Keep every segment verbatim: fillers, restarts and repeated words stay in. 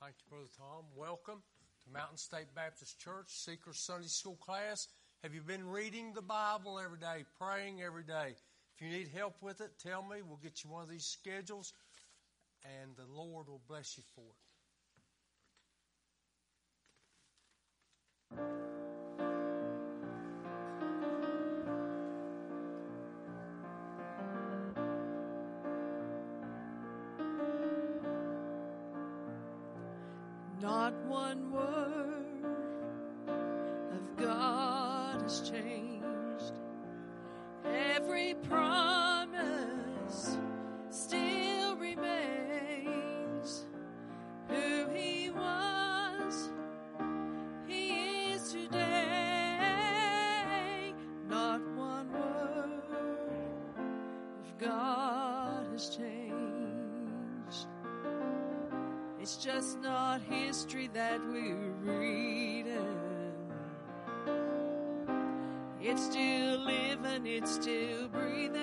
Thank you, Brother Tom. Welcome to Mountain State Baptist Church, Seekers Sunday School class. Have you been reading the Bible every day, praying every day? If you need help with it, tell me. We'll get you one of these schedules, and the Lord will bless you for it. Not one word of God has changed. Every promise still remains. Who He was, He is today. Not one word of God has changed. It's just not history that we're reading. It's still living, it's still breathing.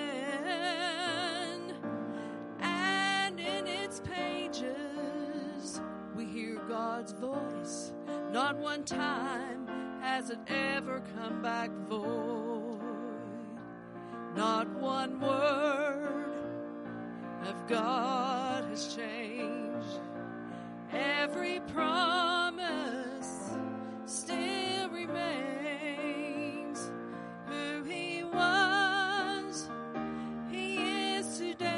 And in its pages, we hear God's voice. Not one time has it ever come back void. Not one word of God has changed. Every promise still remains. Who He was, He is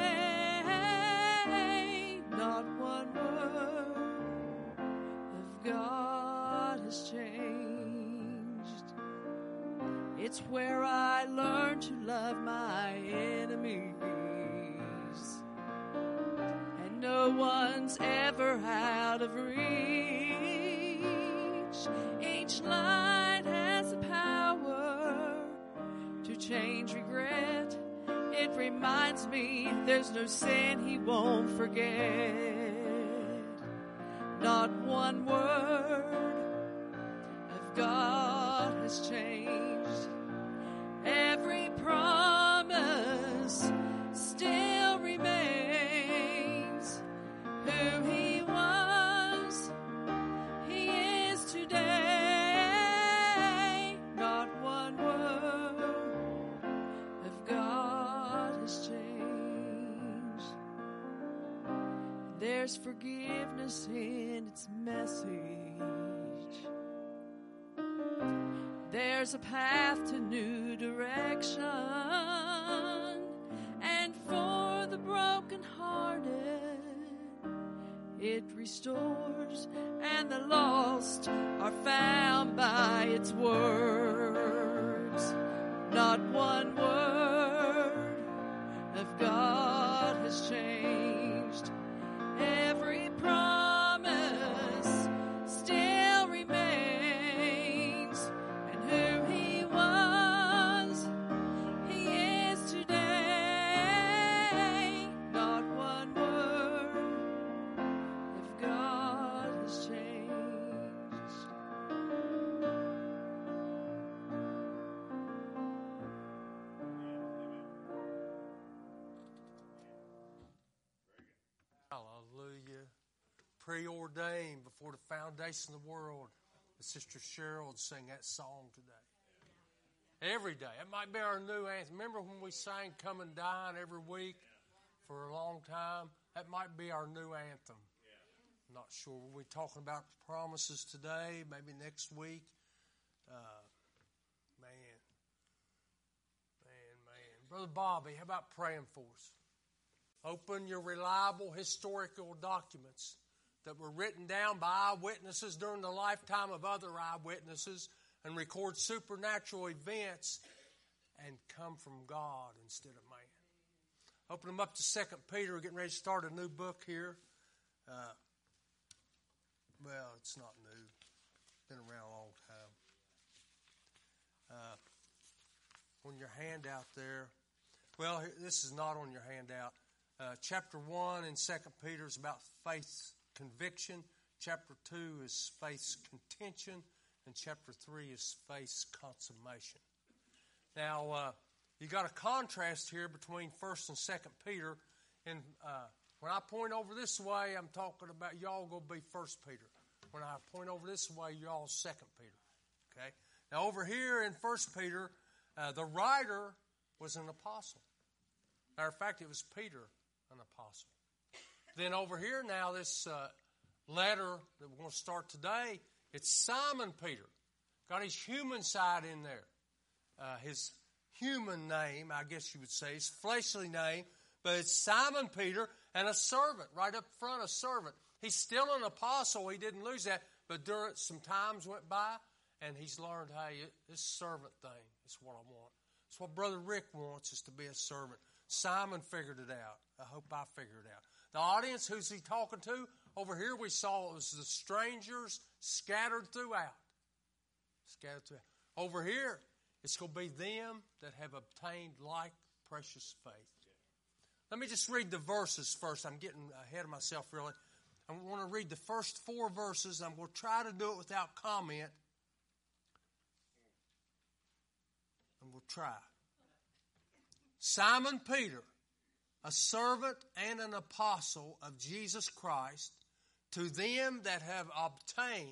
today. Not one word of God has changed. It's where I learned to love my enemies. No one's ever out of reach. Each line has the power to change regret. It reminds me there's no sin He won't forget. Not one word of God has changed. Every promise still remains. Who He was, He is today. Not one word of God has changed. There's forgiveness in its message. There's a path to new direction. And for the brokenhearted, it restores, and the lost are found by its words. Not one word of God has changed. Every promise still remains. And who He was, He is today. Not one word God has changed. Hallelujah. Preordained before the foundation of the world. Sister Cheryl would sing that song today. Every day. It might be our new anthem. Remember when we sang Come and Dine every week for a long time? That might be our new anthem. Not sure. We'll be talking about the promises today, maybe next week. Uh, man, man, man. Brother Bobby, how about praying for us? Open your reliable historical documents that were written down by eyewitnesses during the lifetime of other eyewitnesses and record supernatural events and come from God instead of man. Open them up to Second Peter. We're getting ready to start a new book here. Uh, Well, it's not new. It's been around a long time. Uh, on your handout there, well, this is not on your handout. Uh, chapter one in Second Peter is about faith's conviction. Chapter two is faith's contention. And chapter three is faith's consummation. Now, uh, you got a contrast here between First and Second Peter. In uh, When I point over this way, I'm talking about y'all going to be First Peter. When I point over this way, y'all Second Peter. Okay? Now over here in First Peter, uh, the writer was an apostle. Matter of fact, it was Peter, an apostle. Then over here now, this uh, letter that we're going to start today, it's Simon Peter. Got his human side in there. Uh, his human name, I guess you would say, his fleshly name, but it's Simon Peter and a servant, right up front, a servant. He's still an apostle. He didn't lose that, but during some times went by, and he's learned, hey, this servant thing is what I want. It's what Brother Rick wants, is to be a servant. Simon figured it out. I hope I figured it out. The audience, who's he talking to? Over here we saw it was the strangers scattered throughout. Scattered throughout. Over here, it's going to be them that have obtained like precious faith. Let me just read the verses first. I'm getting ahead of myself, really. I want to read the first four verses. I'm going to try to do it without comment. I'm going to try. Simon Peter, a servant and an apostle of Jesus Christ, to them that have obtained.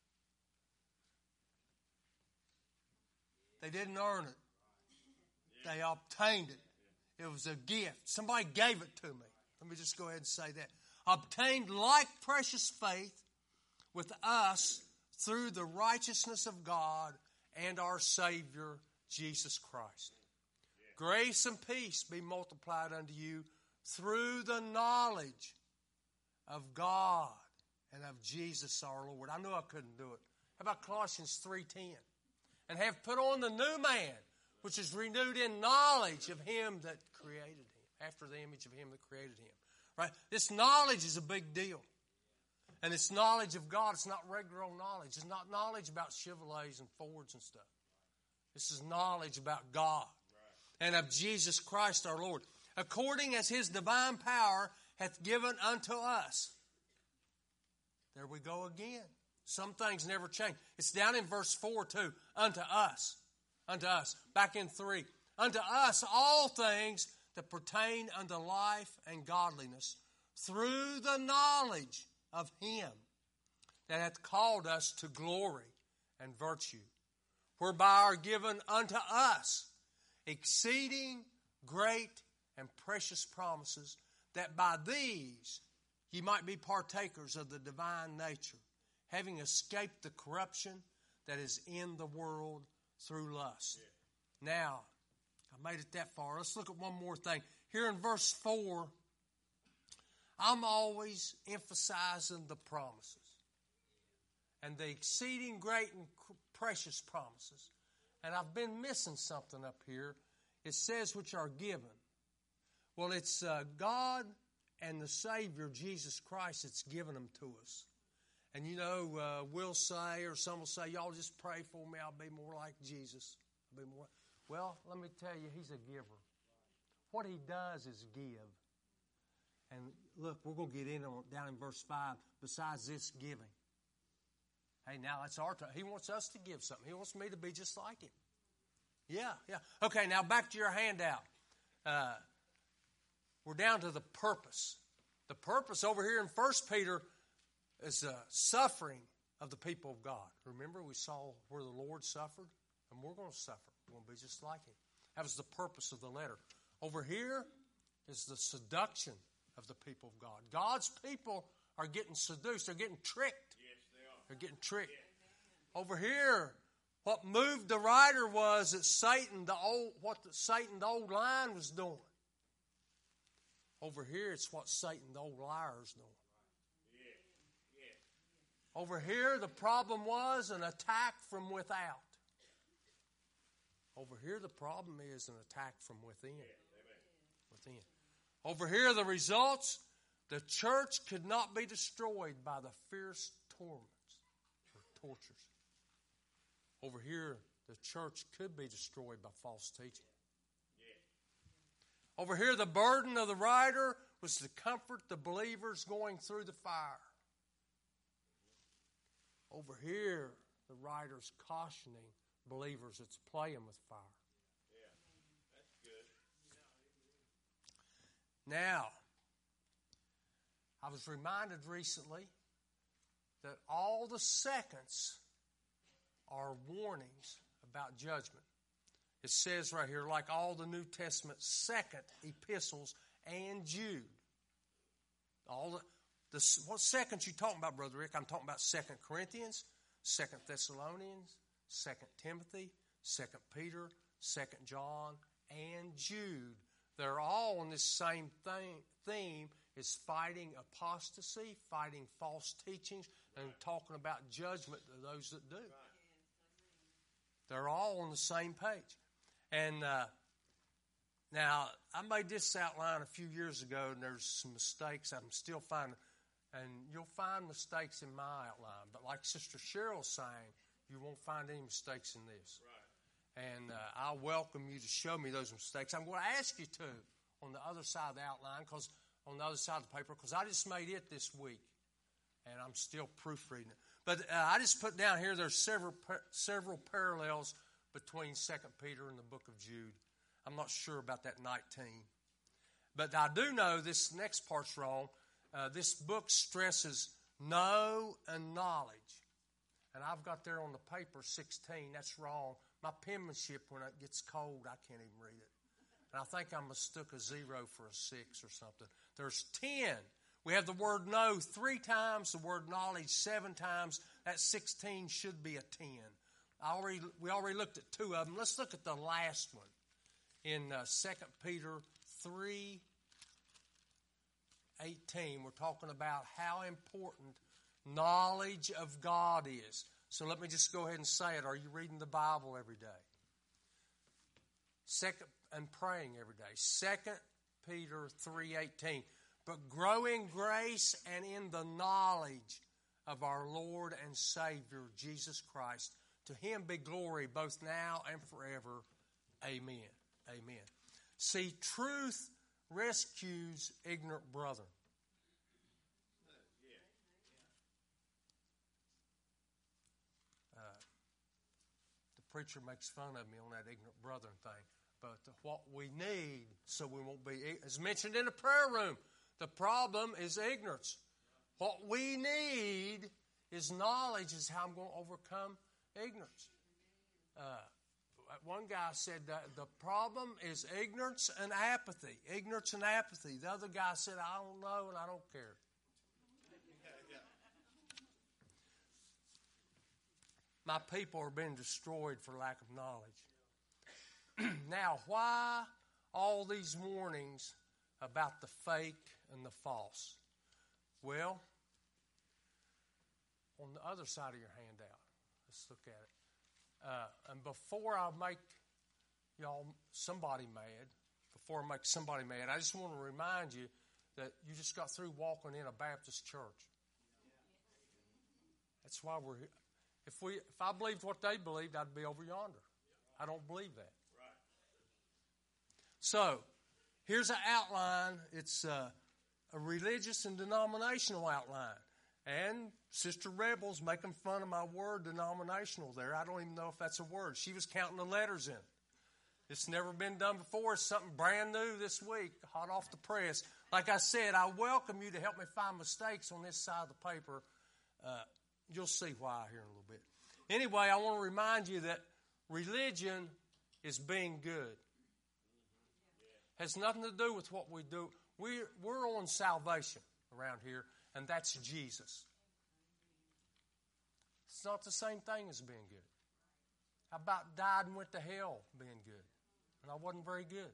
They didn't earn it. They obtained it. It was a gift. Somebody gave it to me. Let me just go ahead and say that. Obtained like precious faith with us through the righteousness of God and our Savior, Jesus Christ. Grace and peace be multiplied unto you through the knowledge of God and of Jesus our Lord. I knew I couldn't do it. How about Colossians three ten? And have put on the new man, which is renewed in knowledge of him that created him, after the image of him that created him. Right? This knowledge is a big deal. And it's knowledge of God. It's not regular old knowledge. It's not knowledge about Chevrolets and Fords and stuff. This is knowledge about God and of Jesus Christ our Lord, according as his divine power hath given unto us. There we go again. Some things never change. It's down in verse four too. Unto us. Unto us. Back in three. Unto us all things that pertain unto life and godliness, through the knowledge of him that hath called us to glory and virtue, whereby are given unto us exceeding great and precious promises, that by these ye might be partakers of the divine nature, having escaped the corruption that is in the world through lust. Yeah. Now, I made it that far. Let's look at one more thing. Here in verse four, I'm always emphasizing the promises and the exceeding great and precious promises. And I've been missing something up here. It says which are given. Well, it's uh, God and the Savior, Jesus Christ, that's given them to us. And you know, uh, we'll say, or some will say, y'all just pray for me, I'll be more like Jesus. I'll be more. Well, let me tell you, he's a giver. What he does is give. And look, we're going to get in on down in verse five, besides this giving. Hey, now that's our time. He wants us to give something. He wants me to be just like him. Yeah, yeah. Okay, now back to your handout. Uh, we're down to the purpose. The purpose over here in First Peter is the suffering of the people of God. Remember, we saw where the Lord suffered, and we're going to suffer. We're going to be just like him. That was the purpose of the letter. Over here is the seduction of the people of God. God's people are getting seduced. They're getting tricked. Yes, they are. They're getting tricked. Yeah. Over here, what moved the writer was that Satan, the old, what the, Satan, the old lion, was doing. Over here, it's what Satan, the old liar, is doing. Yeah. Yeah. Over here, the problem was an attack from without. Over here, the problem is an attack from within. Yeah. Within. Over here, the results, the church could not be destroyed by the fierce torments or tortures. Over here, the church could be destroyed by false teaching. Yeah. Over here, the burden of the writer was to comfort the believers going through the fire. Over here, the writer's cautioning believers that's playing with fire. Yeah, that's good. Now, I was reminded recently that all the seconds are warnings about judgment. It says right here, like all the New Testament second epistles and Jude. All the, the what seconds you talking about, Brother Rick? I'm talking about Second Corinthians, Second Thessalonians, Second Timothy, Second Peter, Second John, and Jude. They're all on this same thing, theme, is fighting apostasy, fighting false teachings, and talking about judgment to those that do. They're all on the same page. And uh, now, I made this outline a few years ago, and there's some mistakes I'm still finding. And you'll find mistakes in my outline. But like Sister Cheryl's saying, you won't find any mistakes in this. Right. And uh, I welcome you to show me those mistakes. I'm going to ask you to on the other side of the outline, because on the other side of the paper, because I just made it this week, and I'm still proofreading it. But uh, I just put down here there's several par- several parallels between Second Peter and the book of Jude. I'm not sure about that nineteen. But I do know this next part's wrong. Uh, this book stresses know and knowledge. And I've got there on the paper sixteen. That's wrong. My penmanship, when it gets cold, I can't even read it. And I think I mistook a zero for a six or something. There's ten. We have the word know three times, the word knowledge seven times. That sixteen should be a ten. I already, we already looked at two of them. Let's look at the last one in uh, Second Peter three eighteen. We're talking about how important knowledge of God is. So let me just go ahead and say it. Are you reading the Bible every day? Second, and praying every day. Second Peter three eighteen. But grow in grace and in the knowledge of our Lord and Savior, Jesus Christ. To Him be glory both now and forever. Amen. Amen. See, truth rescues ignorant brethren. Uh, the preacher makes fun of me on that ignorant brethren thing. But what we need, so we won't be, as mentioned in the prayer room, the problem is ignorance. What we need is knowledge, is how I'm going to overcome ignorance. Uh, one guy said that the problem is ignorance and apathy. Ignorance and apathy. The other guy said, I don't know and I don't care. My people are being destroyed for lack of knowledge. Now, why all these warnings about the fake and the false? Well, on the other side of your handout, let's look at it. Uh, and before I make y'all somebody mad, before I make somebody mad, I just want to remind you that you just got through walking in a Baptist church. That's why we're here. If we, if I believed what they believed, I'd be over yonder. I don't believe that. So, here's an outline. It's uh, a religious and denominational outline. And Sister Rebel's making fun of my word denominational there. I don't even know if that's a word. She was counting the letters in it. It's never been done before. It's something brand new this week, hot off the press. Like I said, I welcome you to help me find mistakes on this side of the paper. Uh, you'll see why here in a little bit. Anyway, I want to remind you that religion is being good. Has nothing to do with what we do. We're, we're on salvation around here, and that's Jesus. It's not the same thing as being good. How about died and went to hell being good? And I wasn't very good.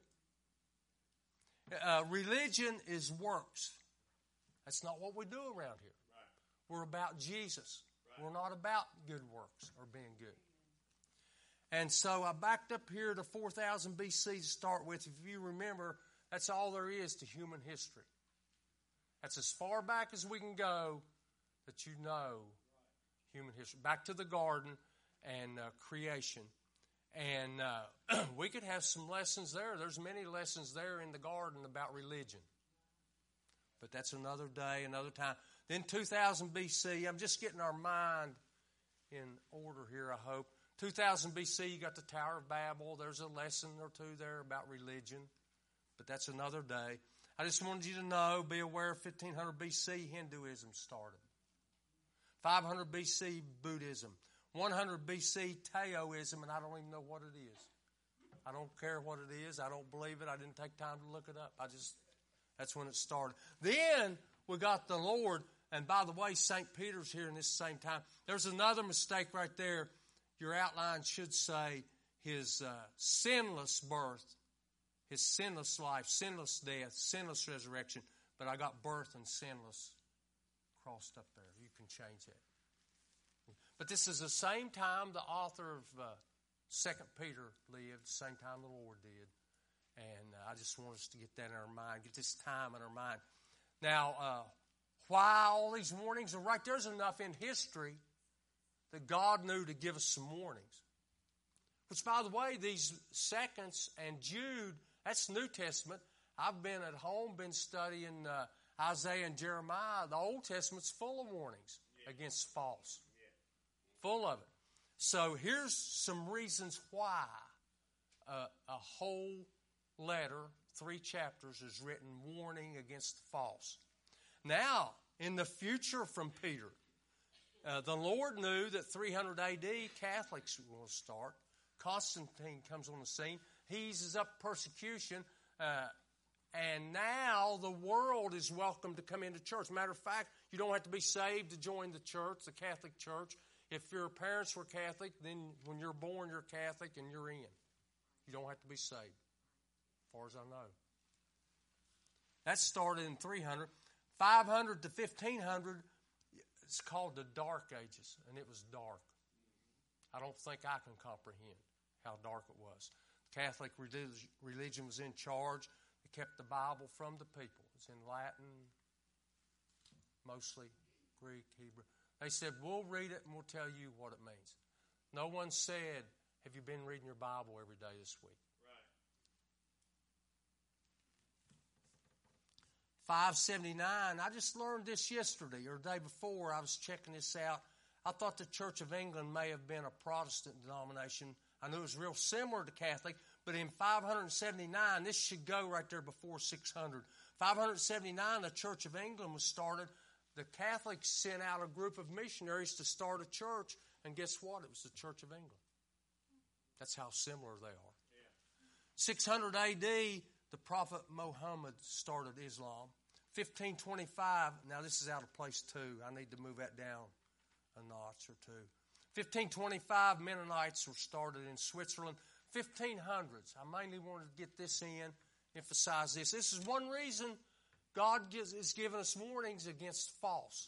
Uh, religion is works. That's not what we do around here. Right. We're about Jesus. Right. We're not about good works or being good. And so I backed up here to four thousand B C to start with. If you remember, that's all there is to human history. That's as far back as we can go that you know human history. Back to the garden and uh, creation. And uh, we could have some lessons there. There's many lessons there in the garden about religion. But that's another day, another time. Then two thousand B C, I'm just getting our mind in order here, I hope. two thousand B C, you got the Tower of Babel. There's a lesson or two there about religion. But that's another day. I just wanted you to know, be aware, fifteen hundred B C, Hinduism started. five hundred B C, Buddhism. one hundred B C, Taoism, and I don't even know what it is. I don't care what it is. I don't believe it. I didn't take time to look it up. I just, that's when it started. Then we got the Lord, and by the way, Saint Peter's here in this same time. There's another mistake right there. Your outline should say his uh, sinless birth, his sinless life, sinless death, sinless resurrection. But I got birth and sinless crossed up there. You can change that. But this is the same time the author of uh, Second Peter lived, the same time the Lord did. And uh, I just want us to get that in our mind, get this time in our mind. Now, uh, why all these warnings are right? There's enough in history that God knew to give us some warnings. Which, by the way, these seconds and Jude, that's New Testament. I've been at home, been studying uh, Isaiah and Jeremiah. The Old Testament's full of warnings yeah. against false. Yeah. Full of it. So here's some reasons why uh, a whole letter, three chapters, is written warning against the false. Now, in the future from Peter, uh, the Lord knew that three hundred A D Catholics were going to start. Constantine comes on the scene. He eases up persecution. Uh, and now the world is welcome to come into church. Matter of fact, you don't have to be saved to join the church, the Catholic Church. If your parents were Catholic, then when you're born, you're Catholic and you're in. You don't have to be saved, as far as I know. That started in three hundred. five hundred to fifteen hundred, it's called the Dark Ages, and it was dark. I don't think I can comprehend how dark it was. The Catholic religion was in charge. They kept the Bible from the people. It's in Latin, mostly Greek, Hebrew. They said, we'll read it and we'll tell you what it means. No one said, have you been reading your Bible every day this week? five seventy-nine, I just learned this yesterday or the day before. I was checking this out. I thought the Church of England may have been a Protestant denomination. I knew it was real similar to Catholic, but in five seventy-nine, this should go right there before six hundred. five seventy-nine, the Church of England was started. The Catholics sent out a group of missionaries to start a church, and guess what? It was the Church of England. That's how similar they are. Yeah. six hundred A D, the Prophet Muhammad started Islam. fifteen twenty-five, now this is out of place too. I need to move that down a notch or two. fifteen twenty-five, Mennonites were started in Switzerland. fifteen hundreds, I mainly wanted to get this in, emphasize this. This is one reason God gives, is giving us warnings against false.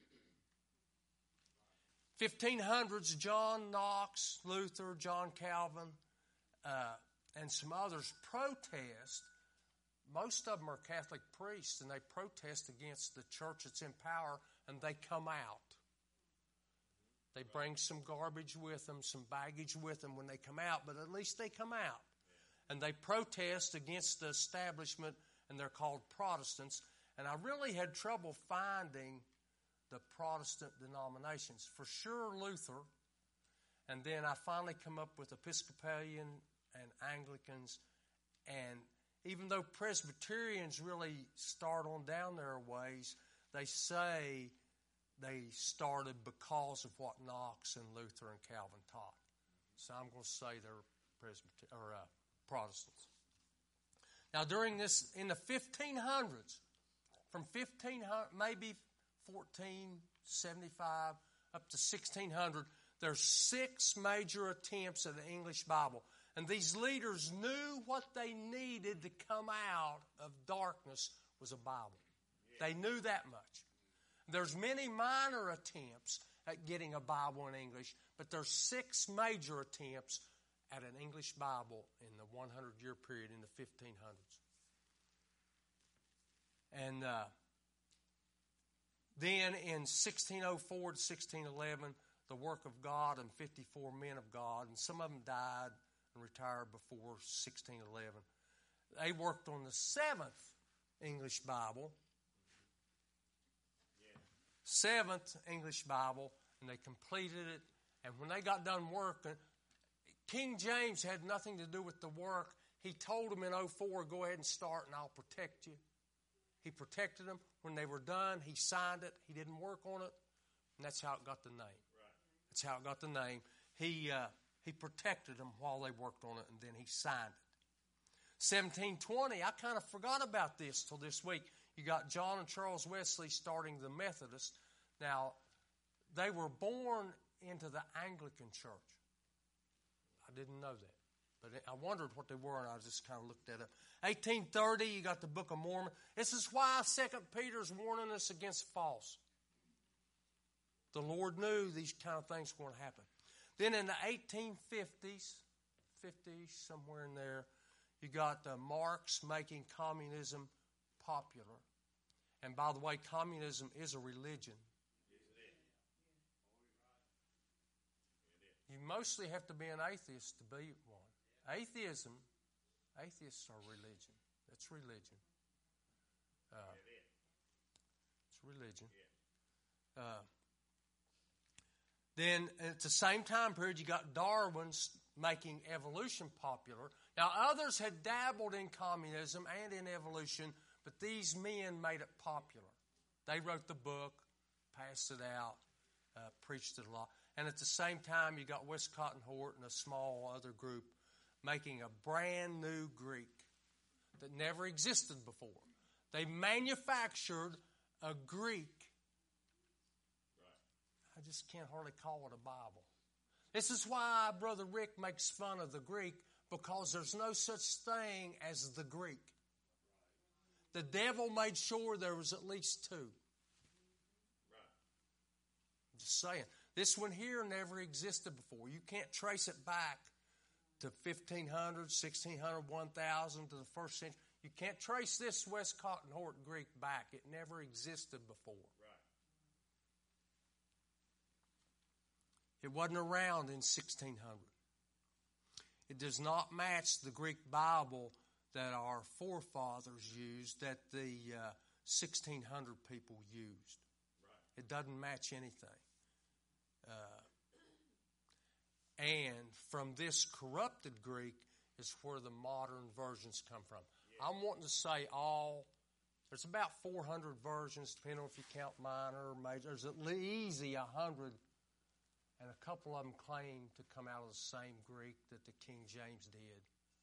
fifteen hundreds, John Knox, Luther, John Calvin, uh, and some others protest. Most of them are Catholic priests, and they protest against the church that's in power, and they come out. They bring some garbage with them, some baggage with them when they come out, but at least they come out. And they protest against the establishment, and they're called Protestants. And I really had trouble finding the Protestant denominations. For sure, Luther. And then I finally come up with Episcopalian and Anglicans. And even though Presbyterians really start on down their ways, they say they started because of what Knox and Luther and Calvin taught. So I'm going to say they're Presbyter- or uh, Protestants. Now, during this, in the fifteen hundreds, from fifteen hundred, maybe fourteen seventy-five up to sixteen hundred, there's six major attempts at the English Bible. And these leaders knew what they needed to come out of darkness was a Bible. They knew that much. There's many minor attempts at getting a Bible in English, but there's six major attempts at an English Bible in the hundred-year period in the fifteen hundreds. And uh, then in sixteen oh four to sixteen eleven, the work of God and fifty-four men of God, and some of them died and retired before sixteen eleven. They worked on the seventh English Bible, yeah. seventh English Bible, and they completed it. And when they got done working, King James had nothing to do with the work. He told them in oh four, go ahead and start and I'll protect you. He protected them. When they were done, he signed it. He didn't work on it. And that's how it got the name. Right. That's how it got the name. He, uh, he protected them while they worked on it, and then he signed it. seventeen twenty, I kind of forgot about this till this week. You got John and Charles Wesley starting the Methodists. Now, they were born into the Anglican church. I didn't know that. But I wondered what they were, and I just kind of looked that up. eighteen thirty, you got the Book of Mormon. This is why Second Peter's warning us against false. The Lord knew these kind of things were going to happen. Then in the eighteen fifties, fifties, somewhere in there, you got uh, Marx making communism popular. And by the way, communism is a religion. You mostly have to be an atheist to be one. Atheism, atheists are religion. That's religion. Uh, it's religion. Uh, then at the same time period, you got Darwin's making evolution popular. Now, others had dabbled in communism and in evolution, but these men made it popular. They wrote the book, passed it out, uh, preached it a lot. And at the same time, you got Westcott and Hort and a small other group making a brand new Greek that never existed before. They manufactured a Greek. I just can't hardly call it a Bible. This is why Brother Rick makes fun of the Greek, because there's no such thing as the Greek. The devil made sure there was at least two. I'm just saying. This one here never existed before. You can't trace it back to fifteen hundred, sixteen hundred, one thousand, to the first century. You can't trace this Westcott and Hort Greek back. It never existed before. Right. It wasn't around in sixteen hundred. It does not match the Greek Bible that our forefathers used, that the uh, sixteen hundred people used. Right. It doesn't match anything. Uh, and from this corrupted Greek is where the modern versions come from. Yeah. I'm wanting to say all, there's about four hundred versions, depending on if you count minor or major. There's at least easy one hundred, and a couple of them claim to come out of the same Greek that the King James did.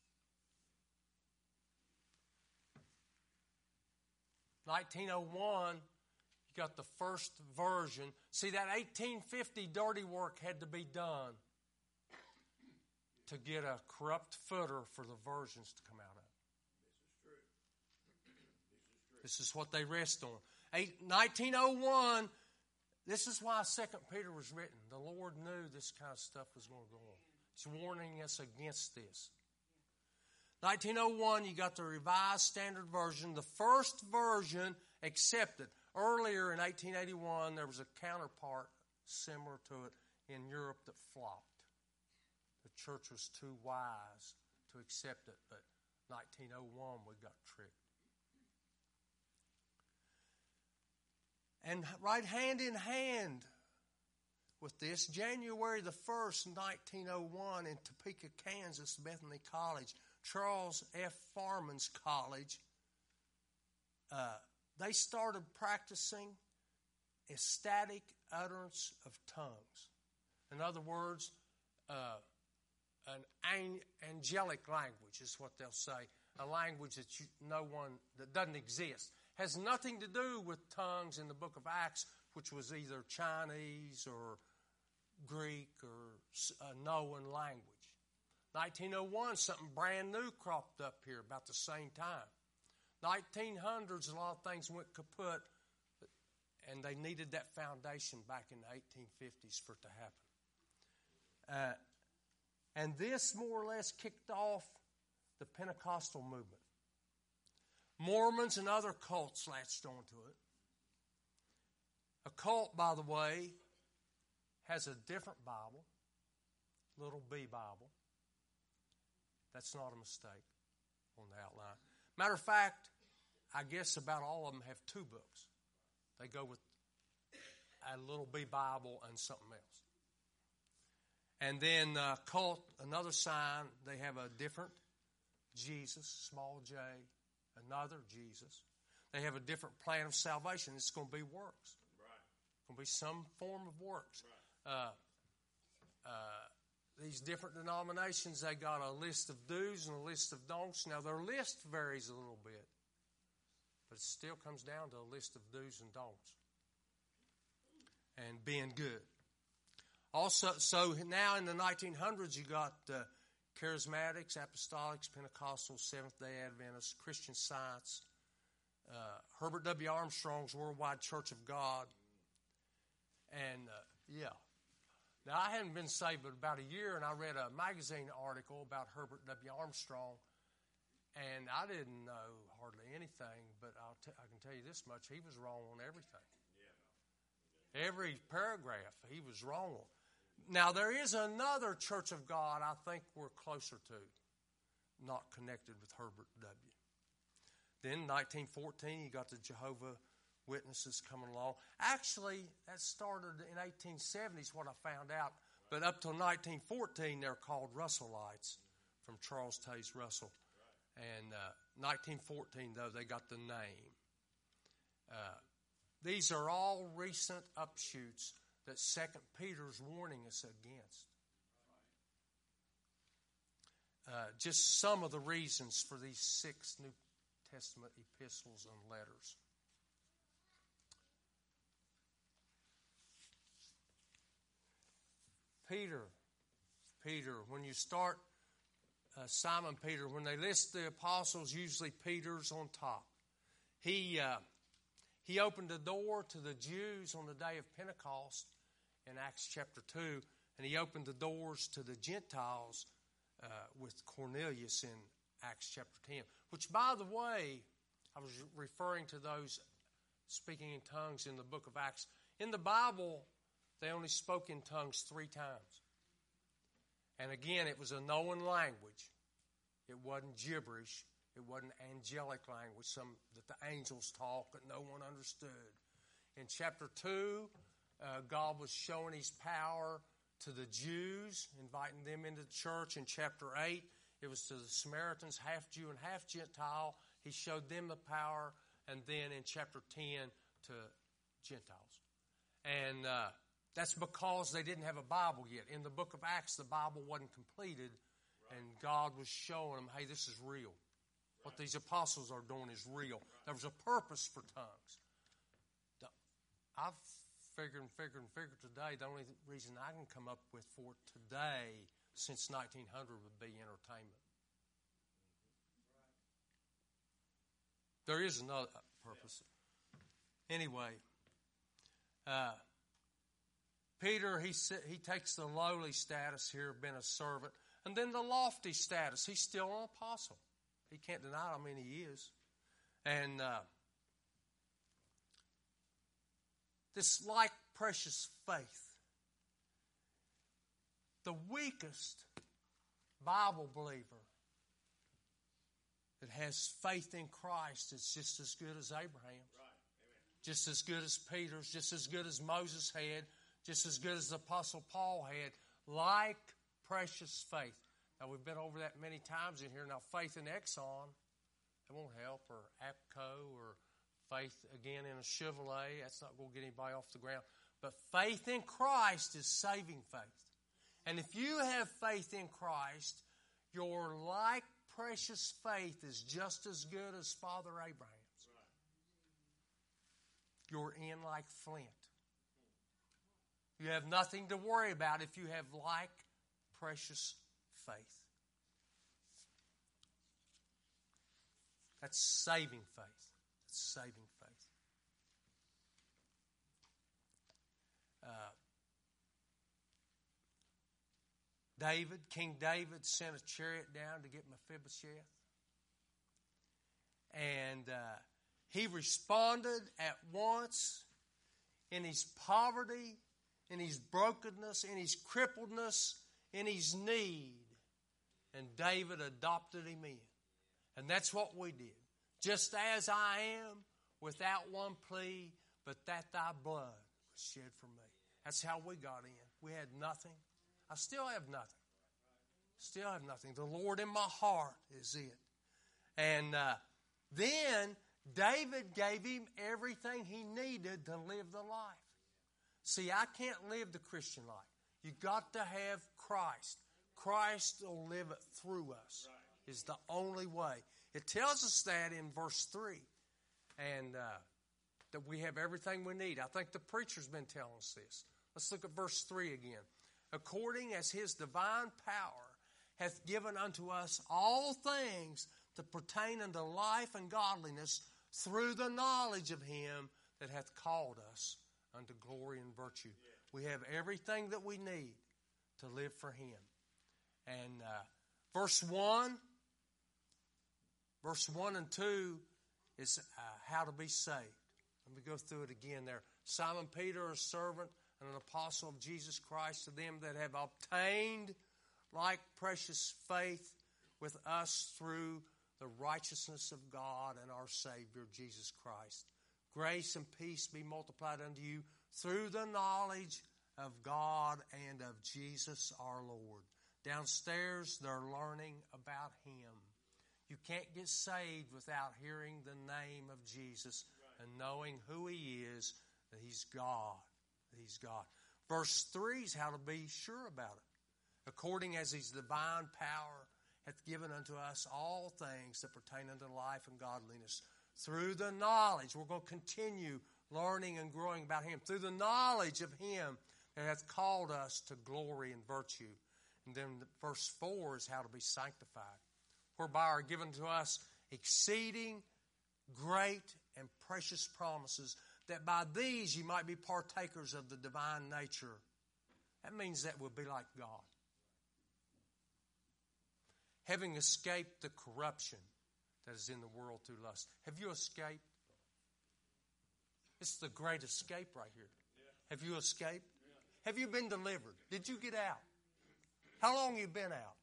nineteen oh one, you got the first version. See, that eighteen fifty dirty work had to be done to get a corrupt footer for the versions to come out of. This is true. This is true. This is what they rest on. Eight, nineteen oh one, this is why Second Peter was written. The Lord knew this kind of stuff was going to go on. He's warning us against this. nineteen oh one, you got the Revised Standard Version, the first version accepted. Earlier in eighteen eighty-one, there was a counterpart similar to it in Europe that flopped. The church was too wise to accept it, but nineteen oh one, we got tricked. And right hand in hand with this, January the first, nineteen oh one, in Topeka, Kansas, Bethany College, Charles F. Farman's college, uh, they started practicing ecstatic utterance of tongues. In other words, uh, an angelic language is what they'll say, a language that you, no one, that doesn't exist. Has nothing to do with tongues in the book of Acts, which was either Chinese or Greek or a known language. nineteen oh one, something brand new cropped up here about the same time. nineteen hundreds, a lot of things went kaput, and they needed that foundation back in the eighteen fifties for it to happen. Uh, and this more or less kicked off the Pentecostal movement. Mormons and other cults latched onto it. A cult, by the way, has a different Bible, little B Bible. That's not a mistake on the outline. Matter of fact, I guess about all of them have two books. They go with a little B Bible and something else. And then uh, cult, another sign, they have a different Jesus, small j, another Jesus. They have a different plan of salvation. It's going to be works. Right. It's going to be some form of works. Right. Uh, uh, these different denominations, they got a list of do's and a list of don'ts. Now, their list varies a little bit, but it still comes down to a list of do's and don'ts and being good. Also, so now in the nineteen hundreds, you got uh, Charismatics, Apostolics, Pentecostals, Seventh-day Adventists, Christian Science, uh, Herbert W. Armstrong's Worldwide Church of God, and uh, yeah. Now, I hadn't been saved but about a year, and I read a magazine article about Herbert W. Armstrong, and I didn't know hardly anything, but I'll t- I can tell you this much, he was wrong on everything. Yeah. Every paragraph he was wrong on. Now, there is another Church of God I think we're closer to, not connected with Herbert W. Then, nineteen fourteen, you got the Jehovah Witnesses coming along. Actually, that started in eighteen seventies, what I found out. But up till nineteen fourteen, they're called Russellites, from Charles Taze Russell. And uh, nineteen fourteen, though, they got the name. Uh, these are all recent upshoots that Second Peter's warning us against. Uh, just some of the reasons for these six New Testament epistles and letters. Peter, Peter, when you start uh, Simon Peter, when they list the apostles, usually Peter's on top. He uh, he opened the door to the Jews on the day of Pentecost in Acts chapter two, and he opened the doors to the Gentiles uh, with Cornelius in Acts chapter ten. Which, by the way, I was referring to those speaking in tongues in the book of Acts. In the Bible, they only spoke in tongues three times. And again, it was a known language. It wasn't gibberish. It wasn't angelic language, some that the angels talk that no one understood. In chapter two, uh, God was showing his power to the Jews, inviting them into the church. In chapter eight, it was to the Samaritans, half Jew and half Gentile. He showed them the power. And then in chapter ten, to Gentiles. And uh, that's because they didn't have a Bible yet. In the book of Acts, the Bible wasn't completed, right. And God was showing them, hey, this is real. Right. What these apostles are doing is real. Right. There was a purpose for tongues. I've figured and figured and figured today, the only reason I can come up with for today since nineteen hundred would be entertainment. Right. There is another purpose. Yeah. Anyway, uh, Peter, he he takes the lowly status here of being a servant, and then the lofty status. He's still an apostle. He can't deny it. I mean, he is. And uh, this like precious faith. The weakest Bible believer that has faith in Christ is just as good as Abraham's. Right. Just as good as Peter's, just as good as Moses had, just as good as the Apostle Paul had, like precious faith. Now, we've been over that many times in here. Now, faith in Exxon, that won't help, or APCO, or faith, again, in a Chevrolet. That's not going to get anybody off the ground. But faith in Christ is saving faith. And if you have faith in Christ, your like precious faith is just as good as Father Abraham's. You're in like flint. You have nothing to worry about if you have like precious faith. That's saving faith. That's saving faith. Uh, David, King David, sent a chariot down to get Mephibosheth. And uh, he responded at once in his poverty, in his brokenness, in his crippledness, in his need. And David adopted him in. And that's what we did. Just as I am, without one plea, but that thy blood was shed for me. That's how we got in. We had nothing. I still have nothing. Still have nothing. The Lord in my heart is it. And uh, then David gave him everything he needed to live the life. See, I can't live the Christian life. You've got to have Christ. Christ will live it through us. Is the only way. It tells us that in verse three. And uh, that we have everything we need. I think the preacher's been telling us this. Let's look at verse three again. According as his divine power hath given unto us all things that pertain unto life and godliness through the knowledge of him that hath called us unto glory and virtue. We have everything that we need to live for him. And uh, verse one, verse one and two is uh, how to be saved. Let me go through it again there. Simon Peter, a servant and an apostle of Jesus Christ, to them that have obtained like precious faith with us through the righteousness of God and our Savior, Jesus Christ. Grace and peace be multiplied unto you through the knowledge of God and of Jesus our Lord. Downstairs, they're learning about him. You can't get saved without hearing the name of Jesus and knowing who he is, that he's God. That he's God. Verse three is how to be sure about it. According as his divine power hath given unto us all things that pertain unto life and godliness, through the knowledge, we're going to continue learning and growing about him, through the knowledge of him that hath called us to glory and virtue. And then verse four is how to be sanctified, whereby are given to us exceeding great and precious promises, that by these you might be partakers of the divine nature. That means that we'll be like God. Having escaped the corruption that is in the world through lust. Have you escaped? It's the great escape right here. Yeah. Have you escaped? Yeah. Have you been delivered? Did you get out? How long have you been out?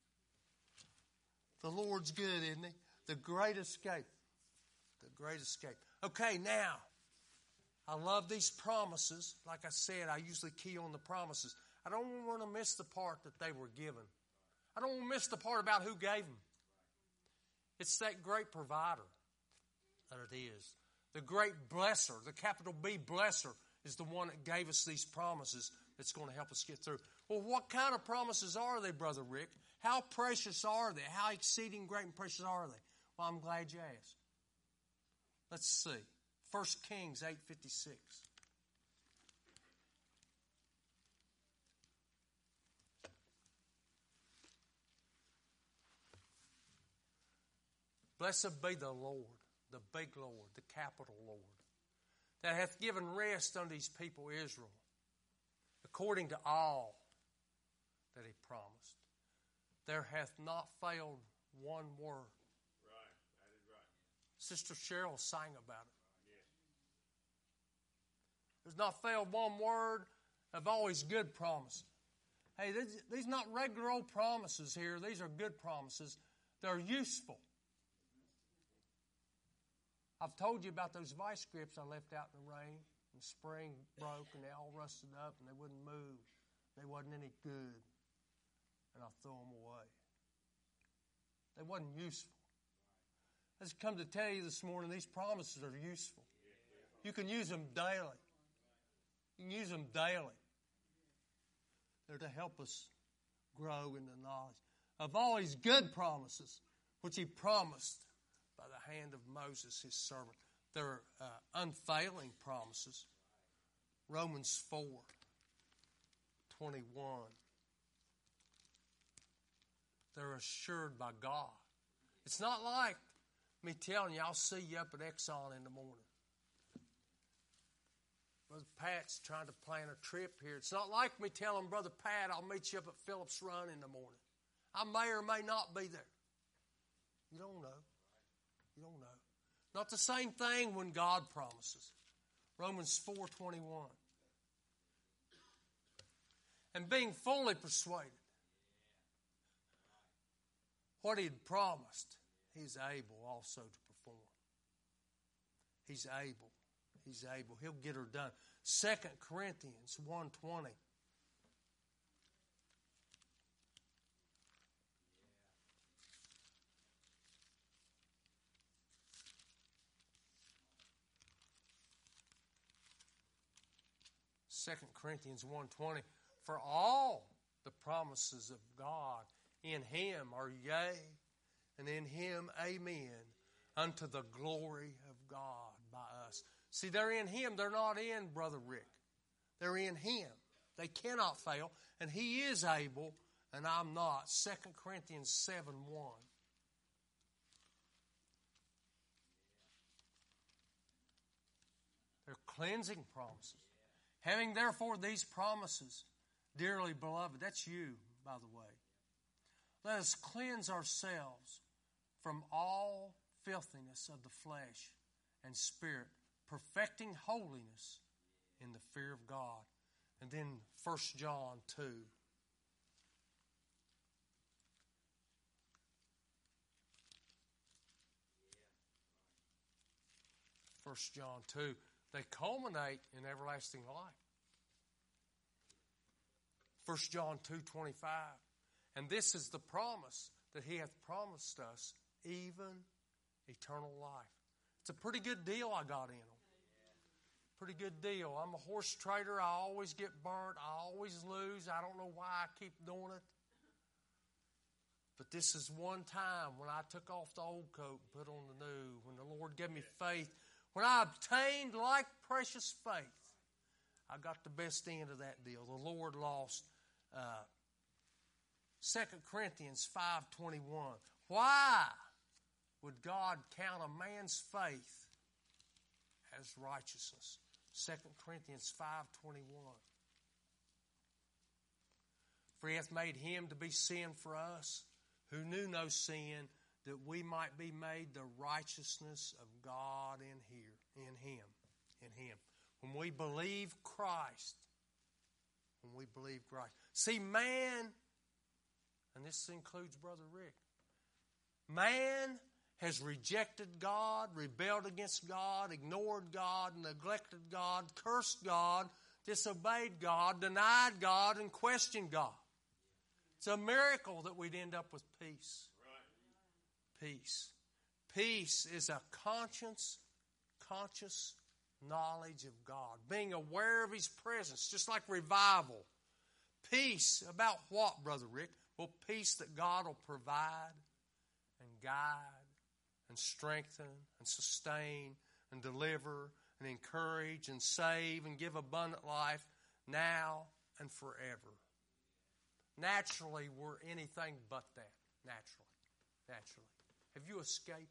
The Lord's good, isn't he? The great escape. The great escape. Okay, now, I love these promises. Like I said, I usually key on the promises. I don't want to miss the part that they were given. I don't want to miss the part about who gave them. It's that great provider that it is. The great blesser, the capital B blesser, is the one that gave us these promises that's going to help us get through. Well, what kind of promises are they, Brother Rick? How precious are they? How exceeding great and precious are they? Well, I'm glad you asked. Let's see. First Kings eight fifty-six. Blessed be the Lord, the big Lord, the capital Lord, that hath given rest unto his people Israel, according to all that he promised. There hath not failed one word. Right, that is right. Sister Cheryl sang about it. Yes. There's not failed one word of always good promises. Hey, these, these not regular old promises here. These are good promises. They're useful. I've told you about those vice grips I left out in the rain. The spring broke and they all rusted up and they wouldn't move. They wasn't any good. And I threw them away. They wasn't useful. I just come to tell you this morning, these promises are useful. You can use them daily. You can use them daily. They're to help us grow in the knowledge of all his good promises, which he promised by the hand of Moses, his servant. They're uh, unfailing promises. Romans four twenty-one. They're assured by God. It's not like me telling you, I'll see you up at Exxon in the morning. Brother Pat's trying to plan a trip here. It's not like me telling Brother Pat, I'll meet you up at Phillips Run in the morning. I may or may not be there. You don't know. You don't know. Not the same thing when God promises. Romans four twenty-one. And being fully persuaded what he had promised, he's able also to perform. He's able. He's able. He'll get her done. Second Corinthians one twenty. Second Corinthians one twenty, for all the promises of God in Him are yea, and in Him amen, unto the glory of God by us. See, they're in Him. They're not in Brother Rick. They're in Him. They cannot fail, and He is able, and I'm not. Second Corinthians seven one. They're cleansing promises. Having therefore these promises, dearly beloved, that's you, by the way, let us cleanse ourselves from all filthiness of the flesh and spirit, perfecting holiness in the fear of God. And then First John two. First John two. They culminate in everlasting life. First John two twenty-five. And this is the promise that He hath promised us, even eternal life. It's a pretty good deal I got in them. Pretty good deal. I'm a horse trader. I always get burnt. I always lose. I don't know why I keep doing it. But this is one time when I took off the old coat and put on the new. When the Lord gave me faith. When I obtained like precious faith. I got the best end of that deal. The Lord lost. Uh, Second Corinthians five twenty-one. Why would God count a man's faith as righteousness? Second Corinthians five twenty-one. For He hath made Him to be sin for us, who knew no sin, that we might be made the righteousness of God in here, in Him, in Him. When we believe Christ, when we believe Christ. See, man, and this includes Brother Rick, man has rejected God, rebelled against God, ignored God, neglected God, cursed God, disobeyed God, denied God, and questioned God. It's a miracle that we'd end up with peace. Right. Peace. Peace is a conscience, conscious knowledge of God. Being aware of His presence, just like revival. Peace about what, Brother Rick? Well, peace that God will provide and guide and strengthen and sustain and deliver and encourage and save and give abundant life now and forever. Naturally, we're anything but that. Naturally. Naturally. Have you escaped?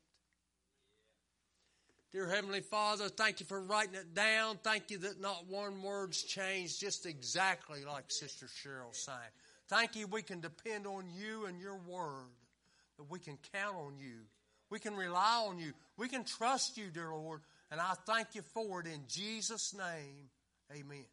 Dear Heavenly Father, thank You for writing it down. Thank You that not one word's changed, just exactly like Sister Cheryl sang. Thank You we can depend on You and Your Word, that we can count on You. We can rely on You. We can trust You, dear Lord, and I thank You for it in Jesus' name. Amen.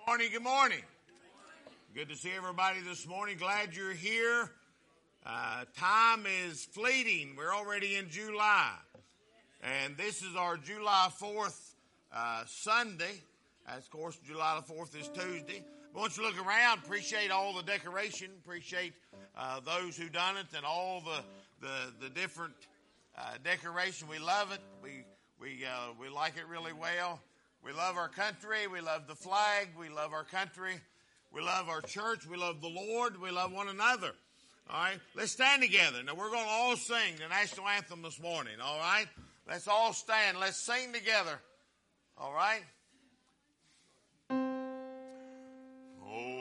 Morning, good morning. Good to see everybody this morning. Glad you're here. Uh, time is fleeting. We're already in July. And this is our July fourth uh, Sunday. As of course, July the fourth is Tuesday. But once you look around, appreciate all the decoration. Appreciate uh, those who done it and all the the, the different uh, decoration. We love it. We we uh, we like it really well. We love our country. We love the flag. We love our country. We love our church. We love the Lord. We love one another. All right? Let's stand together. Now, we're going to all sing the national anthem this morning. All right? Let's all stand. Let's sing together. All right? Oh.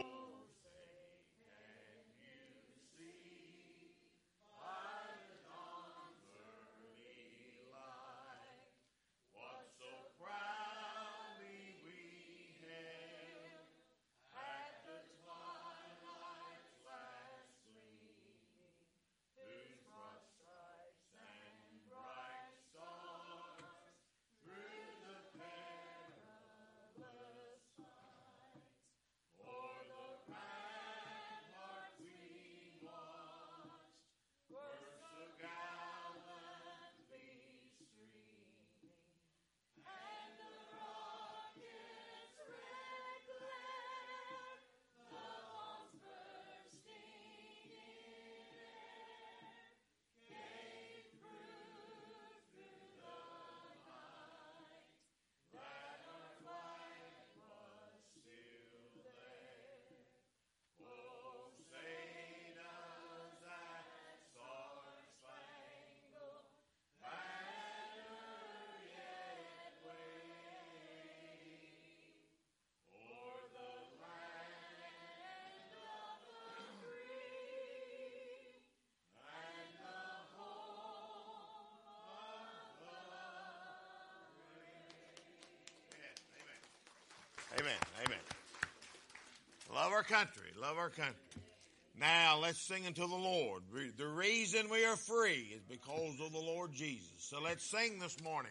Amen. Amen. Love our country. Love our country. Now let's sing unto the Lord. The reason we are free is because of the Lord Jesus. So let's sing this morning.